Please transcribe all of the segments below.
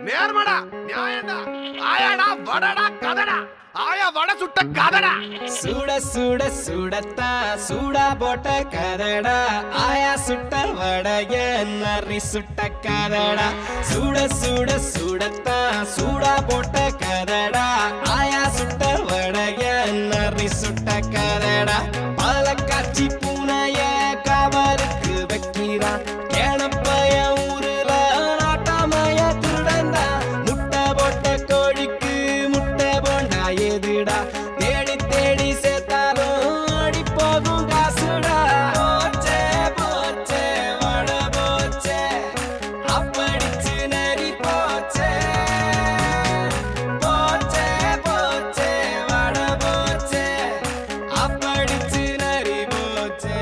நேர்மடா நியாயம்டா ஆயாடா வடடா கதடா ஆயா வட சுட்ட கதடா சுட சுட சுடத்தா சூடா போட்ட கதடா ஆயா சுட்ட வடைய நரி சுட்ட கதடா சுட சுட சுடத்தா சூடா போட்ட கதடா ஆயா சுட்ட வடைய நரி சுட்ட கதடா பல காட்சி பூனைய காவலுக்கு வைக்கிறான் கேணப்பைய ஊருல நாட்டாமைய திருடந்தா முட்டை போட்ட கோழிக்கு முட்டை போண்டா எதுடா தேடி தேடி சேர்த்தாலும் அடி போகும் காசுடா போச்சே போச்சே வட போச்சே அப்படிச்சு நரி போச்சே போச்சே போச்சே வட போச்சே அப்படிச்சு நரி போச்சே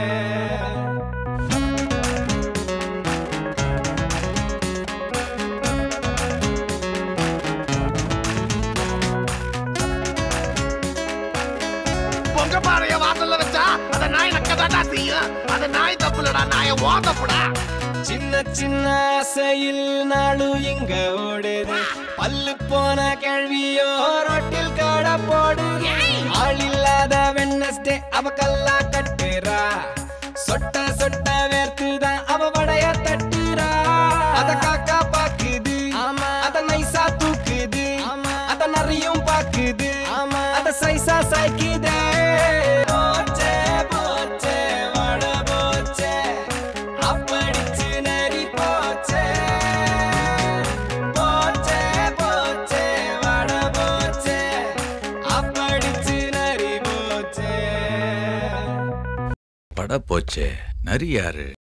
பொங்க பாறைய வாசல்ல வச்சா அத நாய் நக்கதாடா செய்யும் அத நாய் தப்புலடா நாய ஓதப்புடா சின்ன சின்ன ஆசையில் நாளு இங்க ஓடுது பல்லு போன கேள்வியோ ரொட்டில் காட போடுது ஆள் இல்லாத வெட்னஸ்டே அவ கல்லா கட்டுறா சொட்ட சொட்ட வேர்த்துதான் அவ வடைய தட்டுறா அத காக்கா பாக்குது அத நைசா தூக்குது அத நிறையும் பாக்குது அத சைசா சாய்க்குதே போச்சே போச்சே வட போச்சே அப்படிச்சு நரி போச்சே போச்சே போச்சே வட போச்சே அப்படிச்சு நரி போச்சே பட போச்சே நரி யாரு?